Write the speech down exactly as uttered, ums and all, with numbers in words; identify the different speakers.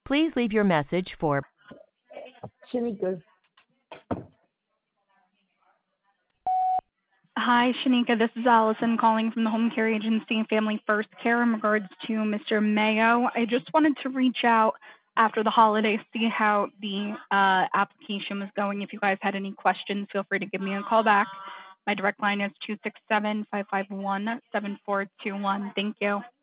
Speaker 1: Please leave your message for
Speaker 2: Shanika.
Speaker 3: Hi, Shanika. This is Allison calling from the Home Care Agency Family First Care in regards to Mister Mayo. I just wanted to reach out after the holidays, see how the uh, application was going. If you guys had any questions, feel free to give me a call back. My direct line is two six seven, five five one, seven four two one. Thank you.